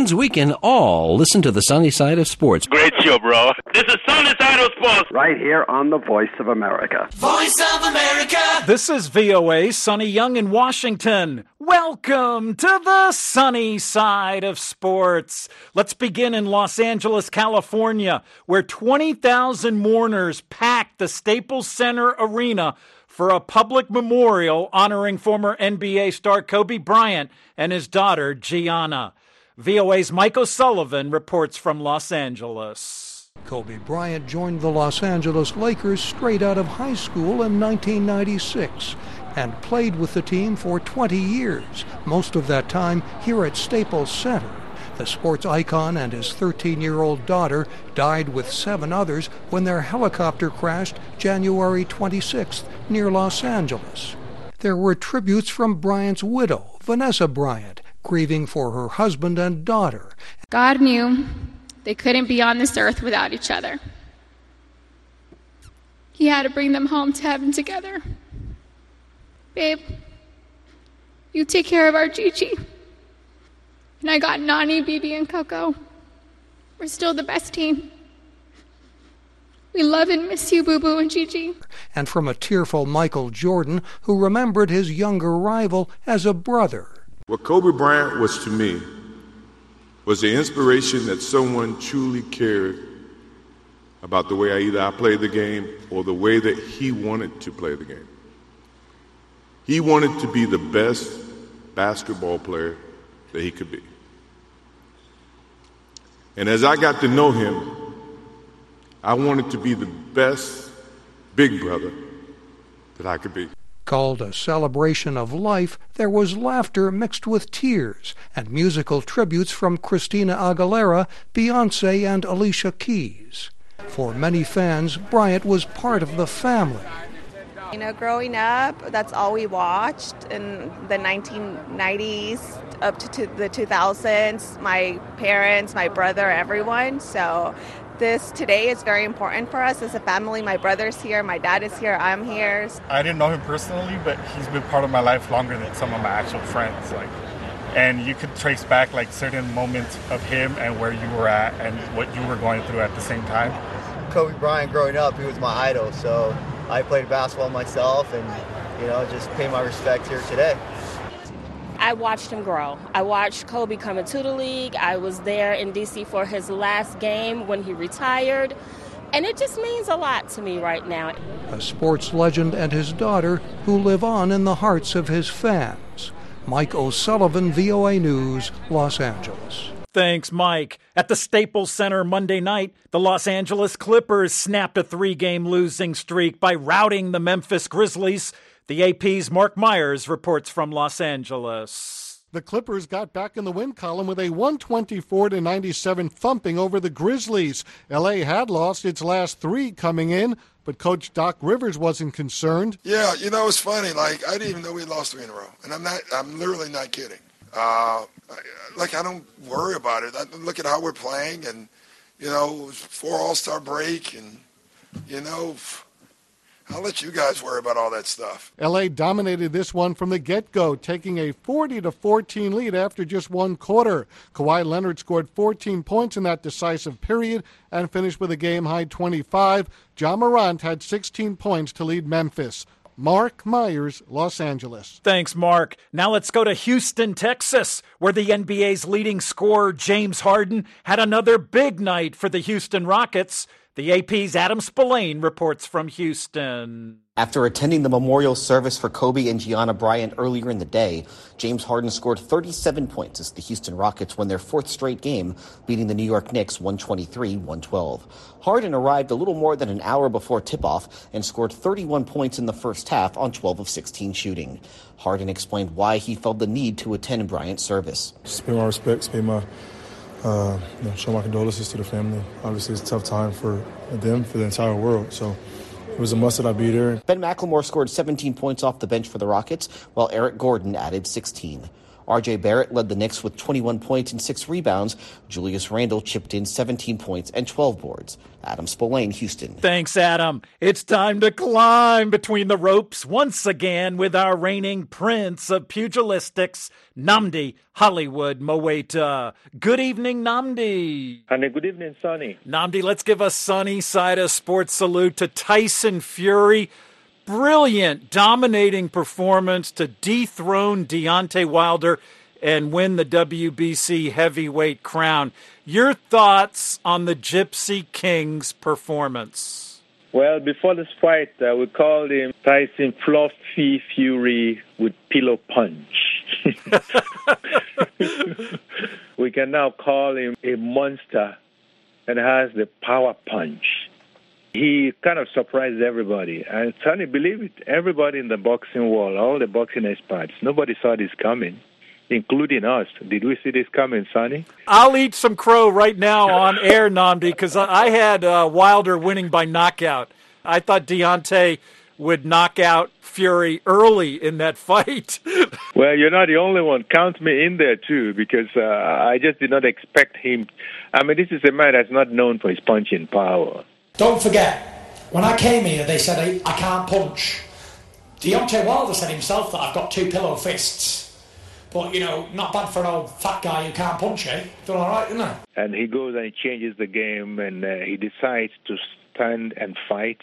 means we can all listen to the sunny side of sports. Great show, bro. This is Sunny Side of Sports. Right here on the Voice of America. Voice of America. This is VOA, Sonny Young in Washington. Welcome to the sunny side of sports. Let's begin in Los Angeles, California, where 20,000 mourners packed the Staples Center Arena for a public memorial honoring former NBA star Kobe Bryant and his daughter, Gianna. VOA's Mike O'Sullivan reports from Los Angeles. Kobe Bryant joined the Los Angeles Lakers straight out of high school in 1996 and played with the team for 20 years, most of that time here at Staples Center. The sports icon and his 13-year-old daughter died with 7 others when their helicopter crashed January 26th near Los Angeles. There were tributes from Bryant's widow, Vanessa Bryant, grieving for her husband and daughter. God knew they couldn't be on this earth without each other. He had to bring them home to heaven together. Babe, you take care of our Gigi. And I got Nani, Bibi, and Coco. We're still the best team. We love and miss you, Boo Boo and Gigi. And from a tearful Michael Jordan, who remembered his younger rival as a brother. What Kobe Bryant was to me was the inspiration that someone truly cared about the way I played the game or the way that he wanted to play the game. He wanted to be the best basketball player that he could be. And as I got to know him, I wanted to be the best big brother that I could be. Called a celebration of life, there was laughter mixed with tears and musical tributes from Christina Aguilera, Beyoncé, and Alicia Keys. For many fans, Bryant was part of the family. You know, growing up, that's all we watched in the 1990s up to the 2000s. My parents, my brother, everyone. So this today is very important for us as a family. My brother's here, my dad is here, I'm here. I didn't know him personally, but he's been part of my life longer than some of my actual friends. And you could trace back certain moments of him and where you were at and what you were going through at the same time. Kobe Bryant, growing up, he was my idol, so I played basketball myself and, just pay my respect here today. I watched him grow. I watched Kobe come into the league. I was there in D.C. for his last game when he retired. And it just means a lot to me right now. A sports legend and his daughter who live on in the hearts of his fans. Mike O'Sullivan, VOA News, Los Angeles. Thanks, Mike. At the Staples Center Monday night, the Los Angeles Clippers snapped a 3-game losing streak by routing the Memphis Grizzlies. The AP's Mark Myers reports from Los Angeles. The Clippers got back in the win column with a 124-97 thumping over the Grizzlies. L.A. had lost its last 3 coming in, but Coach Doc Rivers wasn't concerned. Yeah, it's funny. I didn't even know we lost 3 in a row, and I'm literally not kidding. I don't worry about it. I look at how we're playing, and, it was 4 All-Star break, and, I'll let you guys worry about all that stuff. L.A. dominated this one from the get-go, taking a 40-14 lead after just 1 quarter. Kawhi Leonard scored 14 points in that decisive period and finished with a game-high 25. Ja Morant had 16 points to lead Memphis. Mark Myers, Los Angeles. Thanks, Mark. Now let's go to Houston, Texas, where the NBA's leading scorer, James Harden, had another big night for the Houston Rockets. The AP's Adam Spillane reports from Houston. After attending the memorial service for Kobe and Gianna Bryant earlier in the day, James Harden scored 37 points as the Houston Rockets won their 4th straight game, beating the New York Knicks 123-112. Harden arrived a little more than an hour before tip-off and scored 31 points in the first half on 12 of 16 shooting. Harden explained why he felt the need to attend Bryant's service. Just pay my respects, show my condolences to the family. Obviously, it's a tough time for them, for the entire world. So it was a must that I be there. Ben McLemore scored 17 points off the bench for the Rockets, while Eric Gordon added 16. R.J. Barrett led the Knicks with 21 points and 6 rebounds. Julius Randle chipped in 17 points and 12 boards. Adam Spillane, Houston. Thanks, Adam. It's time to climb between the ropes once again with our reigning prince of pugilistics, Nnamdi Hollywood Mowaita. Good evening, Nnamdi. And good evening, Sonny. Nnamdi, let's give a sunny side of sports salute to Tyson Fury. Brilliant, dominating performance to dethrone Deontay Wilder and win the WBC heavyweight crown. Your thoughts on the Gypsy King's performance? Well, before this fight, we called him Tyson Fluffy Fury with Pillow Punch. We can now call him a monster and has the power punch. He kind of surprised everybody. And Sonny, believe it, everybody in the boxing world, all the boxing experts, nobody saw this coming, including us. Did we see this coming, Sonny? I'll eat some crow right now on air, Nnamdi, because I had Wilder winning by knockout. I thought Deontay would knock out Fury early in that fight. Well, you're not the only one. Count me in there, too, because I just did not expect him. I mean, this is a man that's not known for his punching power. Don't forget, when I came here, they said I can't punch. Deontay Wilder said himself that I've got 2 pillow fists. But, you know, not bad for an old fat guy who can't punch, eh? Done all right, isn't it? And he goes and he changes the game, and he decides to stand and fight.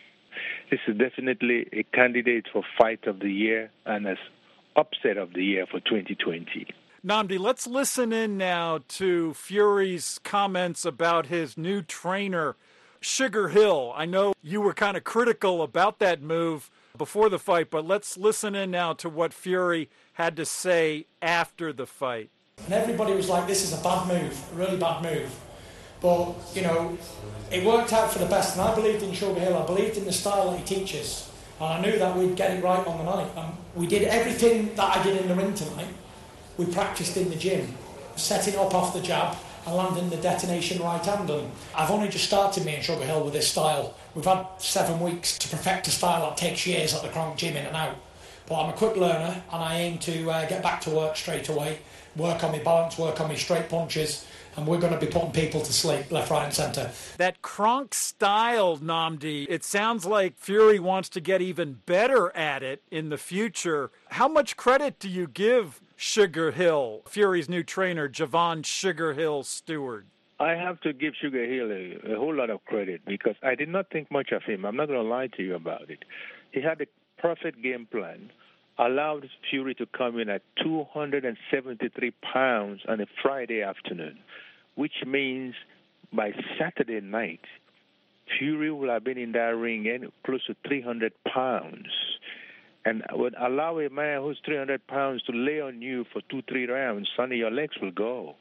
This is definitely a candidate for Fight of the Year and as Upset of the Year for 2020. Nnamdi, let's listen in now to Fury's comments about his new trainer, Sugar Hill. I know you were kind of critical about that move before the fight, but let's listen in now to what Fury had to say after the fight. And everybody was like, this is a bad move, a really bad move. But, you know, it worked out for the best, and I believed in Sugar Hill. I believed in the style that he teaches, and I knew that we'd get it right on the night. And we did everything that I did in the ring tonight. We practiced in the gym, setting up off the jab and landing the detonation right hand. And I've only just started me in Sugar Hill with this style. We've had 7 weeks to perfect a style that takes years at the Kronk gym in and out. But I'm a quick learner, and I aim to get back to work straight away, work on my balance, work on my straight punches, and we're going to be putting people to sleep left, right and centre. That Kronk style, Nnamdi, it sounds like Fury wants to get even better at it in the future. How much credit do you give Sugar Hill, Fury's new trainer, Javon Sugar Hill Stewart? I have to give Sugar Hill a whole lot of credit because I did not think much of him. I'm not going to lie to you about it. He had a perfect game plan, allowed Fury to come in at 273 pounds on a Friday afternoon, which means by Saturday night, Fury will have been in that ring and close to 300 pounds. And would allow a man who's 300 pounds to lay on you for 2-3 rounds, Sonny, your legs will go.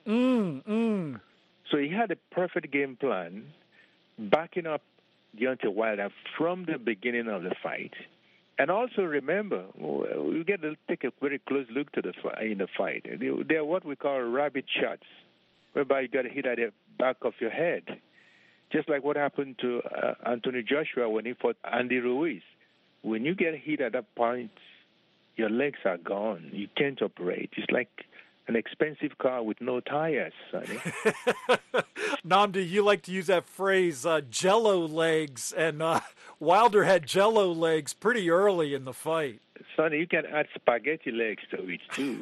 So he had a perfect game plan, backing up Deontay Wilder from the beginning of the fight. And also remember, we get to take a very close look to in the fight. They're what we call rabbit shots, whereby you got to hit at the back of your head, just like what happened to Anthony Joshua when he fought Andy Ruiz. When you get hit at that point, your legs are gone. You can't operate. It's like an expensive car with no tires, Sonny. Nnamdi, you like to use that phrase, jello legs, and Wilder had jello legs pretty early in the fight. Sonny, you can add spaghetti legs to it, too.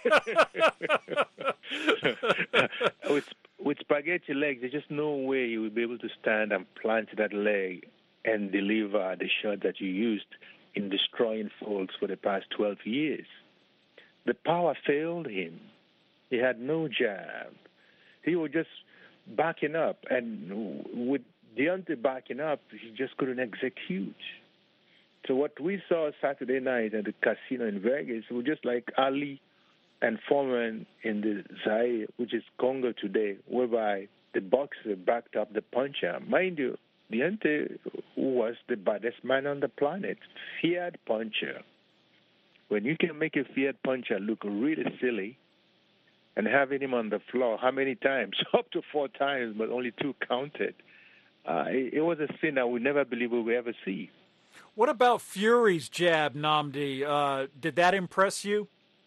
With spaghetti legs, there's just no way you will be able to stand and plant that leg and deliver the shot that you used in destroying Folds for the past 12 years. The power failed him. He had no jab. He was just backing up, and with Deontay backing up, he just couldn't execute. So what we saw Saturday night at the casino in Vegas was just like Ali and Foreman in the Zaire, which is Congo today, whereby the boxer backed up the puncher. Mind you, Deontay was the baddest man on the planet, feared puncher. When you can make a feared puncher look really silly and having him on the floor, how many times? Up to 4 times, but only 2 counted. It was a scene that we never believe we will ever see. What about Fury's jab, Nnamdi? Did that impress you?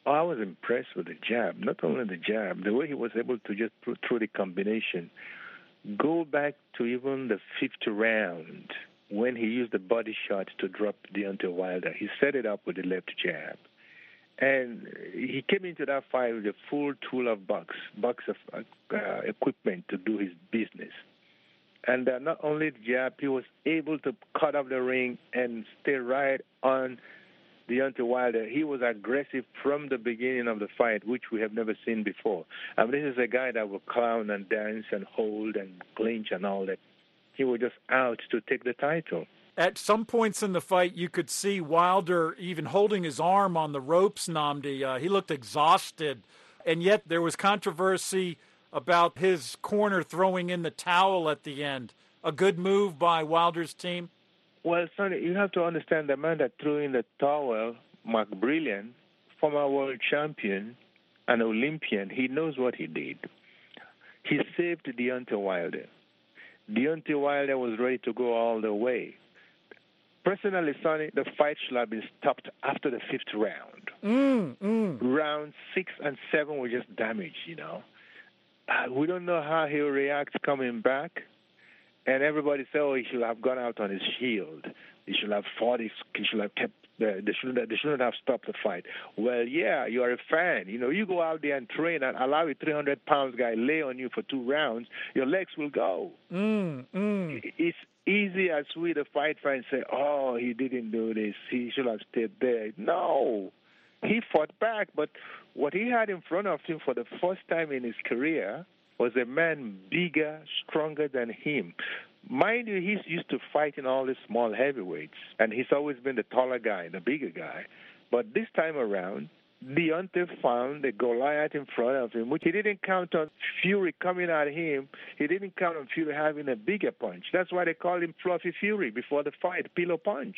I was impressed with the jab. Not only the jab, the way he was able to just through the combination. Go back to even the 5th round when he used the body shot to drop Deontay Wilder. He set it up with the left jab. And he came into that fight with a full tool of box of equipment to do his business. And not only the jab, he was able to cut off the ring and stay right on Deontay Wilder. He was aggressive from the beginning of the fight, which we have never seen before. I mean, this is a guy that will clown and dance and hold and clinch and all that. He was just out to take the title. At some points in the fight, you could see Wilder even holding his arm on the ropes, Nnamdi. He looked exhausted, and yet there was controversy about his corner throwing in the towel at the end. A good move by Wilder's team? Well, Sonny, you have to understand the man that threw in the towel, Mark Brilliant, former world champion, an Olympian, he knows what he did. He saved Deontay Wilder. Deontay Wilder was ready to go all the way. Personally, Sonny, the fight should have been stopped after the 5th round. Round 6 and 7 were just damaged, you know. We don't know how he'll react coming back. And everybody say, oh, he should have gone out on his shield. He should have fought. He should have kept. They shouldn't have stopped the fight. Well, yeah, you are a fan. You know, you go out there and train and allow a 300-pound guy lay on you for 2 rounds, your legs will go. It's easy as we, the fight fans, say, oh, he didn't do this. He should have stayed there. No. He fought back, but what he had in front of him for the first time in his career was a man bigger, stronger than him. Mind you, he's used to fighting all the small heavyweights, and he's always been the taller guy, the bigger guy. But this time around, Deontay found the Goliath in front of him, which he didn't count on Fury coming at him. He didn't count on Fury having a bigger punch. That's why they called him Fluffy Fury before the fight, Pillow Punch.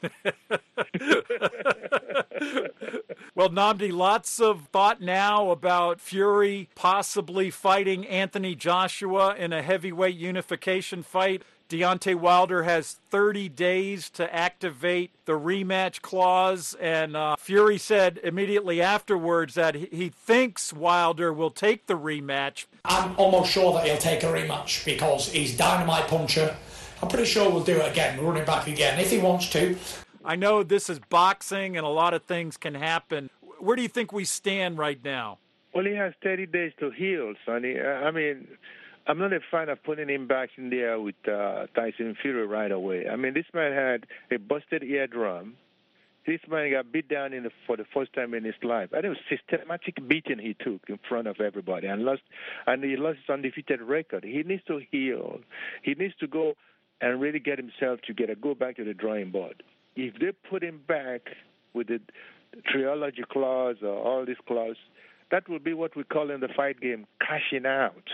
Well, Nnamdi, lots of thought now about Fury possibly fighting Anthony Joshua in a heavyweight unification fight. Deontay Wilder has 30 days to activate the rematch clause, and Fury said immediately afterwards that he thinks Wilder will take the rematch. I'm almost sure that he'll take a rematch because he's dynamite puncher. I'm pretty sure we'll do it again, run it back again, if he wants to. I know this is boxing and a lot of things can happen. Where do you think we stand right now? Well, he has 30 days to heal, Sonny. I mean, I'm not a fan of putting him back in there with Tyson Fury right away. I mean, this man had a busted eardrum. This man got beat down for the first time in his life. And it was systematic beating he took in front of everybody and he lost his undefeated record. He needs to heal. He needs to go and really get himself together, go back to the drawing board. If they put him back with the trilogy clause or all these clauses, that will be what we call in the fight game cashing out.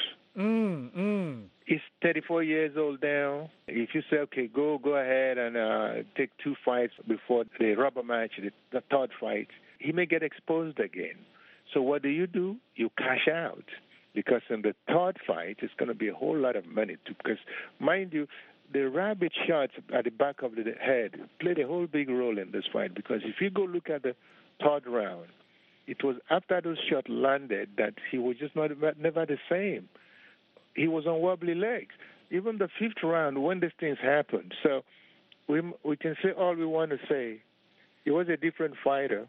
He's 34 years old now. If you say, okay, go ahead and take 2 fights before the rubber match, the third fight, he may get exposed again. So what do? You cash out. Because in the third fight, it's going to be a whole lot of money. Because, mind you, the rabbit shots at the back of the head played a whole big role in this fight. Because if you go look at the third round, it was after those shots landed that he was just never the same. He was on wobbly legs. Even the 5th round, when these things happened. So we can say all we want to say. He was a different fighter.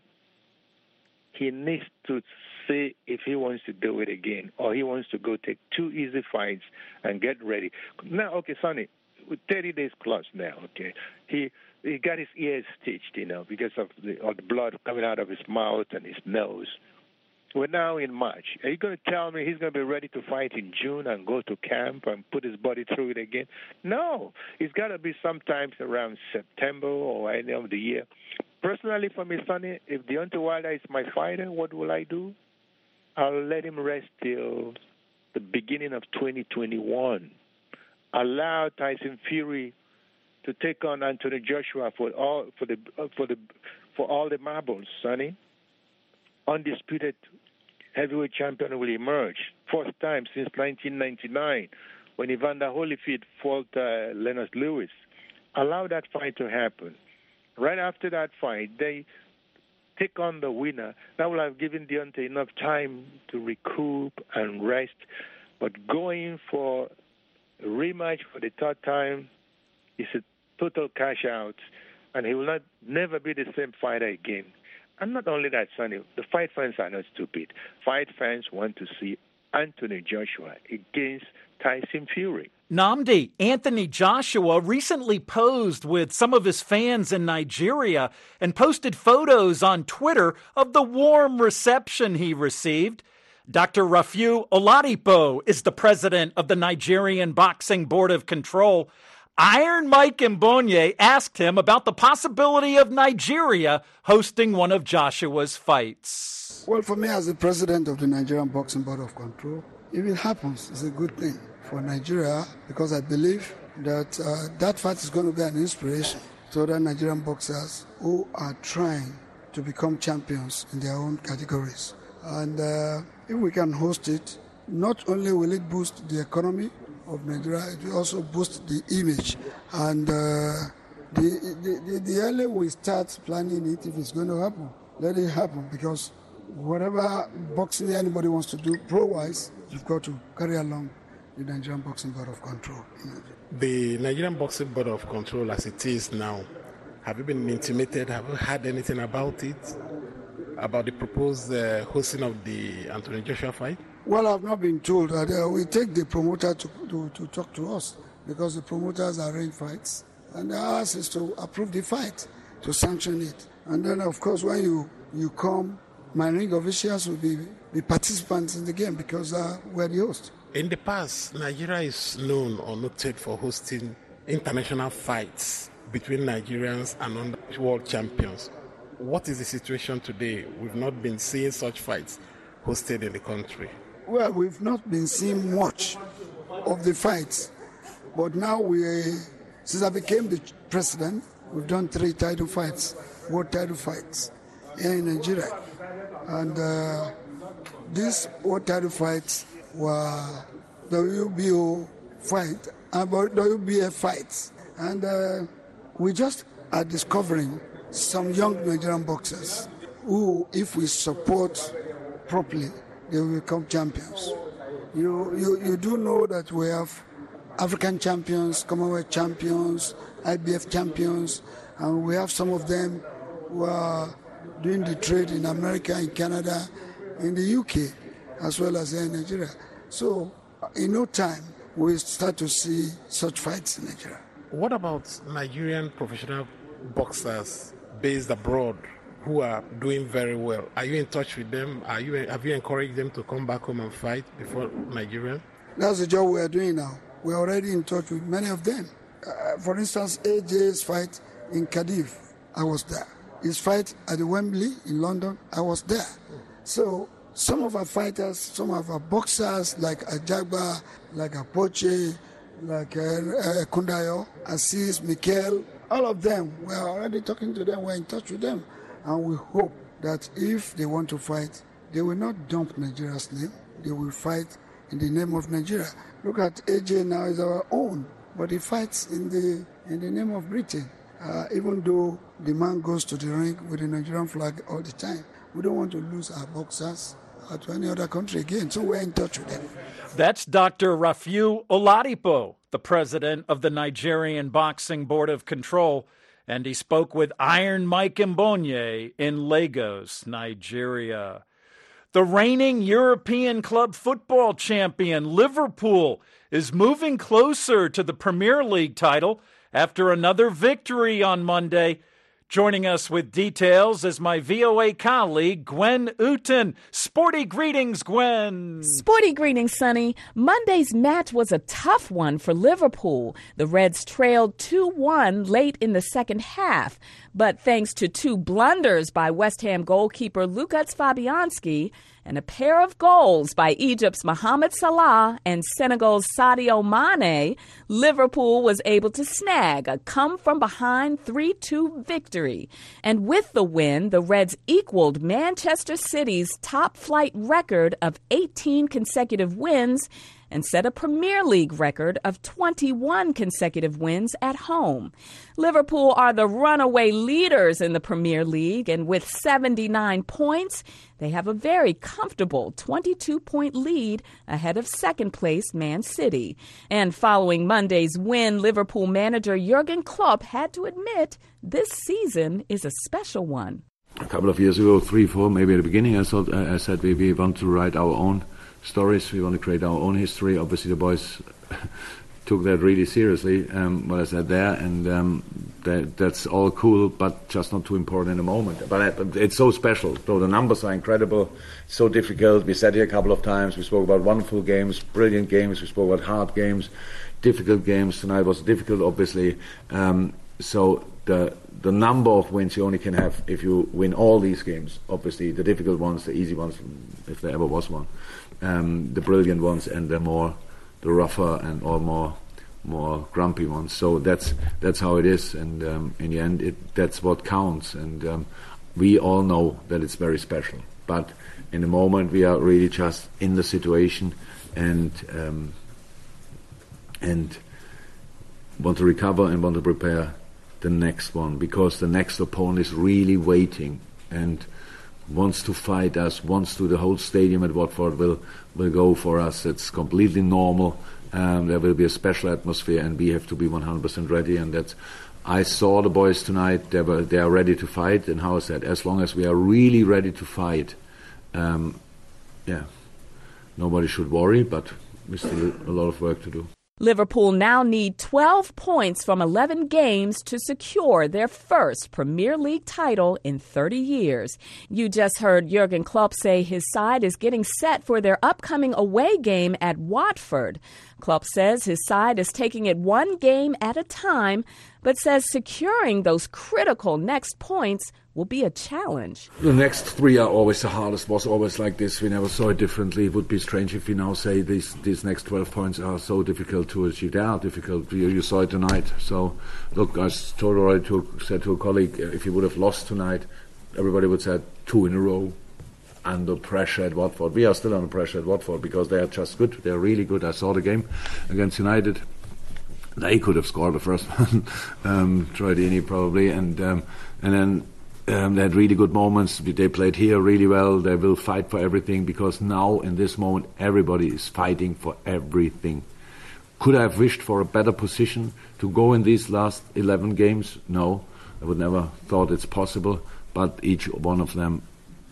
He needs to say if he wants to do it again or he wants to go take 2 easy fights and get ready. Now, okay, Sonny, with 30 days close now, okay, he got his ears stitched, because of the blood coming out of his mouth and his nose. We're now in March. Are you going to tell me he's going to be ready to fight in June and go to camp and put his body through it again? No. It's got to be sometimes around September or any of the year. Personally, for me, Sonny, if Deontay Wilder is my fighter, what will I do? I'll let him rest till the beginning of 2021. Allow Tyson Fury to take on Anthony Joshua for all the marbles, Sonny. Undisputed heavyweight champion will emerge. First time since 1999 when Evander Holyfield fought Leonard Lewis. Allow that fight to happen. Right after that fight, take on the winner. That will have given Deontay enough time to recoup and rest. But going for a rematch for the third time is a total cash out, and he will never be the same fighter again. And not only that, Sonny, the fight fans are not stupid. Fight fans want to see Anthony Joshua against Tyson Fury. Nnamdi, Anthony Joshua recently posed with some of his fans in Nigeria and posted photos on Twitter of the warm reception he received. Dr. Rafiu Oladipo is the president of the Nigerian Boxing Board of Control. Iron Mike Mbonye asked him about the possibility of Nigeria hosting one of Joshua's fights. Well, for me as the president of the Nigerian Boxing Board of Control, if it happens, it's a good thing for Nigeria, because I believe that that fight is going to be an inspiration to other Nigerian boxers who are trying to become champions in their own categories. And if we can host it, not only will it boost the economy of Nigeria, it will also boost the image. And the earlier we start planning it, if it's going to happen, let it happen, because whatever boxing anybody wants to do pro-wise, you've got to carry along the Nigerian Boxing Board of Control. The Nigerian Boxing Board of Control as it is now, have you been intimated? Have you heard anything about it? About the proposed hosting of the Anthony Joshua fight? Well, I've not been told. We take the promoter to talk to us, because the promoters arrange fights, and ours is to approve the fight, to sanction it. And then, of course, when you come, my ring officials will be participants in the game, because we're the host. In the past, Nigeria is known or noted for hosting international fights between Nigerians and world champions. What is the situation today? We've not been seeing such fights hosted in the country. Well, we've not been seeing much of the fights, but now since I became the president, we've done 3 title fights, world title fights here in Nigeria. And these world title fights were WBO fight, WBA fights. And we just are discovering some young Nigerian boxers who, if we support properly, they will become champions. You do know that we have African champions, Commonwealth champions, IBF champions, and we have some of them who are doing the trade in America, in Canada, in the UK, as well as here in Nigeria. So in no time, we'll start to see such fights in Nigeria. What about Nigerian professional boxers based abroad who are doing very well? Are you in touch with them? Have you encouraged them to come back home and fight before Nigeria? That's the job we are doing now. We're already in touch with many of them. For instance, AJ's fight in Cardiff, I was there. His fight at the Wembley in London, I was there. So some of our fighters, some of our boxers like Ajagba, like Apoche, like Kundayo, Assis, Mikel, all of them, we're already talking to them, we're in touch with them. And we hope that if they want to fight, they will not dump Nigeria's name, they will fight in the name of Nigeria. Look at AJ now, is our own, but he fights in the name of Britain. Even though the man goes to the ring with the Nigerian flag all the time. We don't want to lose our boxers to any other country again, so we're in touch with them. That's Dr. Rafiu Oladipo, the president of the Nigerian Boxing Board of Control, and he spoke with Iron Mike Mbonye in Lagos, Nigeria. The reigning European club football champion Liverpool is moving closer to the Premier League title after another victory on Monday. Joining us with details is my VOA colleague, Gwen Uten. Sporty greetings, Gwen. Sporty greetings, Sonny. Monday's match was a tough one for Liverpool. The Reds trailed 2-1 late in the second half. But thanks to 2 blunders by West Ham goalkeeper Lukasz Fabianski and a pair of goals by Egypt's Mohamed Salah and Senegal's Sadio Mane, Liverpool was able to snag a come-from-behind 3-2 victory. And with the win, the Reds equaled Manchester City's top-flight record of 18 consecutive wins and set a Premier League record of 21 consecutive wins at home. Liverpool are the runaway leaders in the Premier League, and with 79 points, they have a very comfortable 22-point lead ahead of second-place Man City. And following Monday's win, Liverpool manager Jurgen Klopp had to admit this season is a special one. A couple of years ago, 3, 4, maybe at the beginning, I said we want to write our own stories. We want to create our own history. Obviously, the boys took that really seriously, what I said there, and that's all cool, but just not too important in the moment. But it's so special. So the numbers are incredible, so difficult. We sat here a couple of times. We spoke about wonderful games, brilliant games. We spoke about hard games, difficult games. Tonight was difficult, obviously. So the number of wins you only can have if you win all these games. Obviously, the difficult ones, the easy ones, if there ever was one, the brilliant ones, and the rougher and or more grumpy ones. So that's how it is, and in the end, that's what counts. And we all know that it's very special. But in the moment, we are really just in the situation and want to recover and want to prepare the next one, because the next opponent is really waiting and wants to fight us, wants to. The whole stadium at Watford will go for us. It's completely normal. There will be a special atmosphere, and we have to be 100% ready. And that's. I saw the boys tonight. They are ready to fight. And how I said, as long as we are really ready to fight, nobody should worry. But we still a lot of work to do. Liverpool now need 12 points from 11 games to secure their first Premier League title in 30 years. You just heard Jurgen Klopp say his side is getting set for their upcoming away game at Watford. Klopp says his side is taking it one game at a time, but says securing those critical next points will be a challenge. The next 3 are always the hardest. Was always like this. We never saw it differently. It would be strange if we now say these next 12 points are so difficult to achieve. They are difficult. You saw it tonight. So, look, I told already said to a colleague, if you would have lost tonight, everybody would say 2 in a row. Under pressure at Watford. We are still under pressure at Watford because they are just good. They are really good. I saw the game against United. They could have scored the first one. Troy Deeney probably, and then they had really good moments. They played here really well. They will fight for everything, because now in this moment everybody is fighting for everything. Could I have wished for a better position to go in these last 11 games? No, I would never thought it's possible. But each one of them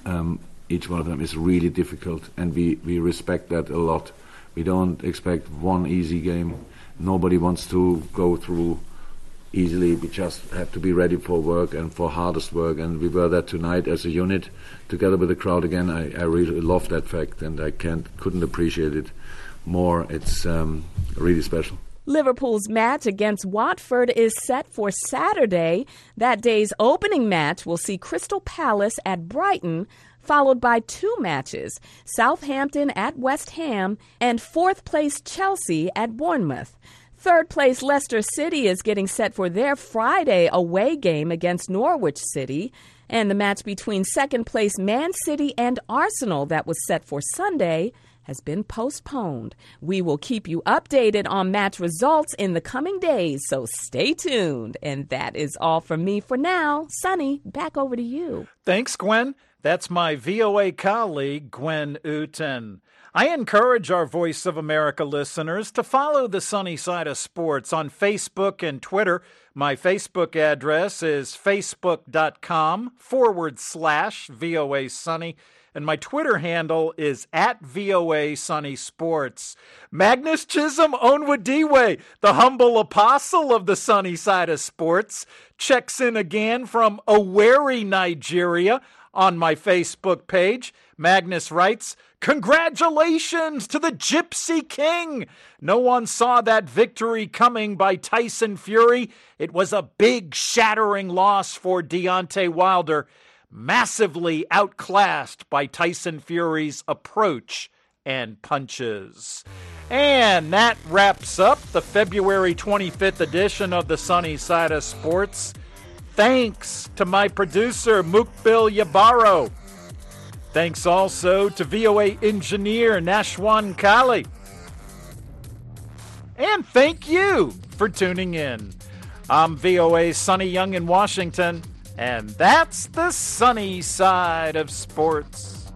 is really difficult, and we respect that a lot. We don't expect one easy game. Nobody wants to go through easily. We just have to be ready for work and for hardest work, and we were there tonight as a unit together with the crowd again. I really love that fact, and I couldn't appreciate it more. It's really special. Liverpool's match against Watford is set for Saturday. That day's opening match will see Crystal Palace at Brighton, followed by 2 matches, Southampton at West Ham and 4th place Chelsea at Bournemouth. 3rd place Leicester City is getting set for their Friday away game against Norwich City, and the match between 2nd place Man City and Arsenal that was set for Sunday has been postponed. We will keep you updated on match results in the coming days, so stay tuned. And that is all from me for now. Sonny, back over to you. Thanks, Gwen. That's my VOA colleague, Gwen Uten. I encourage our Voice of America listeners to follow the Sunny Side of Sports on Facebook and Twitter. My Facebook address is facebook.com/VOA Sunny. And my Twitter handle is @VOA Sunny Sports. Magnus Chisholm Onwudiwe, the humble apostle of the Sunny Side of Sports, checks in again from Owerri, Nigeria, on my Facebook page. Magnus writes, "Congratulations to the Gypsy King. No one saw that victory coming by Tyson Fury. It was a big, shattering loss for Deontay Wilder. Massively outclassed by Tyson Fury's approach and punches." And that wraps up the February 25th edition of the Sunny Side of Sports. Thanks to my producer, Mukbil Yabaro. Thanks also to VOA engineer Nashwan Kali. And thank you for tuning in. I'm VOA's Sonny Young in Washington, and that's the sunny side of sports.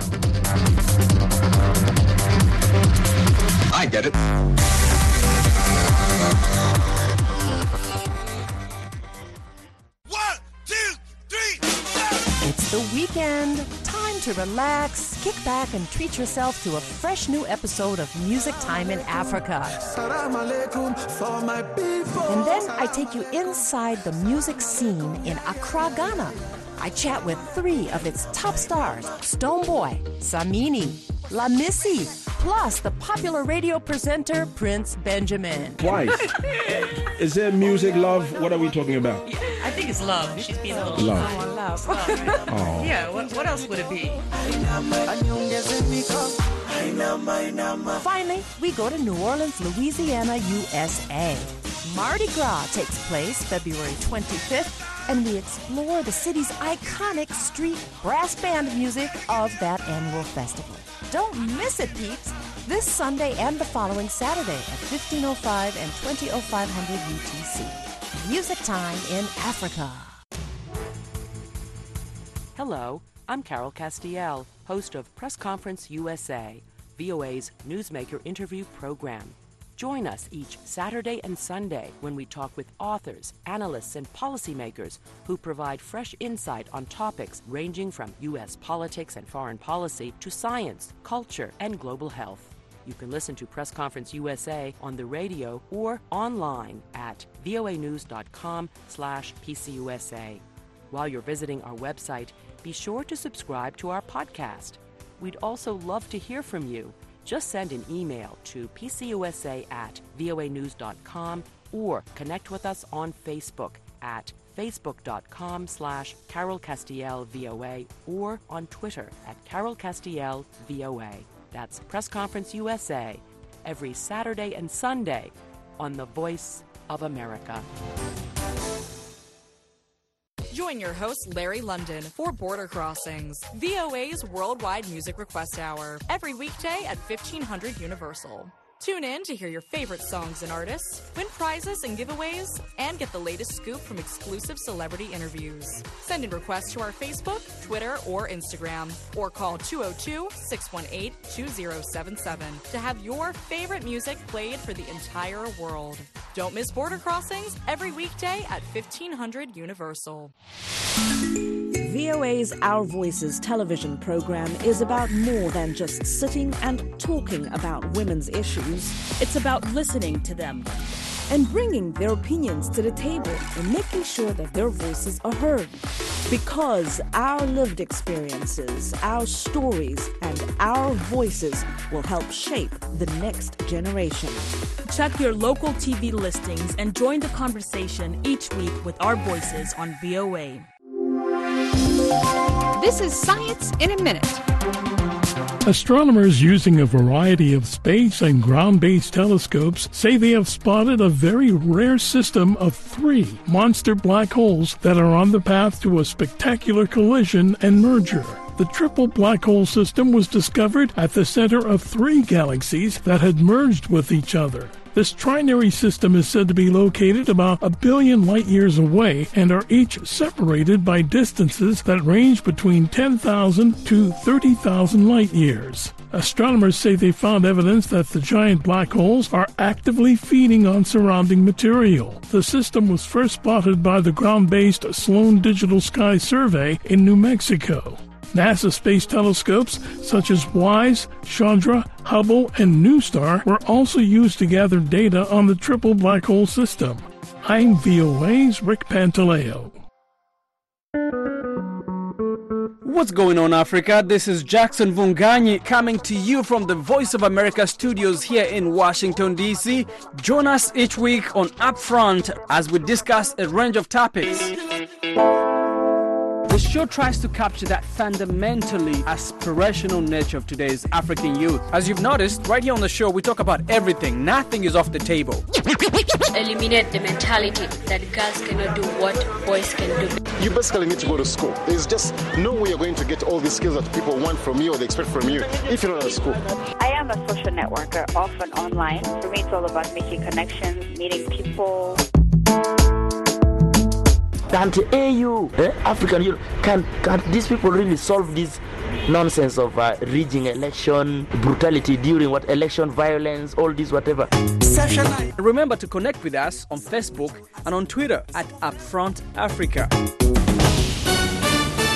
I get it. It's the weekend. Time to relax, kick back, and treat yourself to a fresh new episode of Music Time in Africa. And then I take you inside the music scene in Accra, Ghana. I chat with 3 of its top stars, Stonebwoy, Samini, La Missy, plus the popular radio presenter Prince Benjamin. Wife, is there music, love? What are we talking about? I think it's love. She's being a little Love. Oh. Yeah, what else would it be? Finally, we go to New Orleans, Louisiana, USA. Mardi Gras takes place February 25th, and we explore the city's iconic street brass band music of that annual festival. Don't miss it, peeps! This Sunday and the following Saturday at 15:05 and 20:0500 UTC. Music Time in Africa. Hello, I'm Carol Castiel, host of Press Conference USA, VOA's newsmaker interview program. Join us each Saturday and Sunday when we talk with authors, analysts, and policymakers who provide fresh insight on topics ranging from U.S. politics and foreign policy to science, culture, and global health. You can listen to Press Conference USA on the radio or online at voanews.com/PCUSA. While you're visiting our website, be sure to subscribe to our podcast. We'd also love to hear from you. Just send an email to pcusa@voanews.com or connect with us on Facebook at facebook.com/CarolCastielVOA or on Twitter at CarolCastielVOA. That's Press Conference USA, every Saturday and Sunday on the Voice of America. Join your host, Larry London, for Border Crossings, VOA's worldwide music request hour, every weekday at 1500 Universal. Tune in to hear your favorite songs and artists, win prizes and giveaways, and get the latest scoop from exclusive celebrity interviews. Send in requests to our Facebook, Twitter, or Instagram, or call 202-618-2077 to have your favorite music played for the entire world. Don't miss Border Crossings every weekday at 1500 Universal. VOA's Our Voices television program is about more than just sitting and talking about women's issues. It's about listening to them and bringing their opinions to the table and making sure that their voices are heard. Because our lived experiences, our stories, and our voices will help shape the next generation. Check your local TV listings and join the conversation each week with our voices on VOA. This is Science in a Minute. Astronomers using a variety of space and ground-based telescopes say they have spotted a very rare system of 3 monster black holes that are on the path to a spectacular collision and merger. The triple black hole system was discovered at the center of 3 galaxies that had merged with each other. This trinary system is said to be located about 1 billion light-years away and are each separated by distances that range between 10,000 to 30,000 light-years. Astronomers say they found evidence that the giant black holes are actively feeding on surrounding material. The system was first spotted by the ground-based Sloan Digital Sky Survey in New Mexico. NASA space telescopes such as WISE, Chandra, Hubble, and NuSTAR were also used to gather data on the triple black hole system. I'm VOA's Rick Pantaleo. What's going on, Africa? This is Jackson Vunganyi coming to you from the Voice of America studios here in Washington, D.C. Join us each week on Upfront as we discuss a range of topics. The show tries to capture that fundamentally aspirational nature of today's African youth. As you've noticed, right here on the show, we talk about everything. Nothing is off the table. Eliminate the mentality that girls cannot do what boys can do. You basically need to go to school. There's just no way you're going to get all these skills that people want from you or they expect from you if you're not at school. I am I'm a social networker, often online. For me, it's all about making connections, meeting people. Can't AU, African Union, can these people really solve this nonsense of rigging election, brutality during election violence, all this whatever? Remember to connect with us on Facebook and on Twitter at Upfront Africa.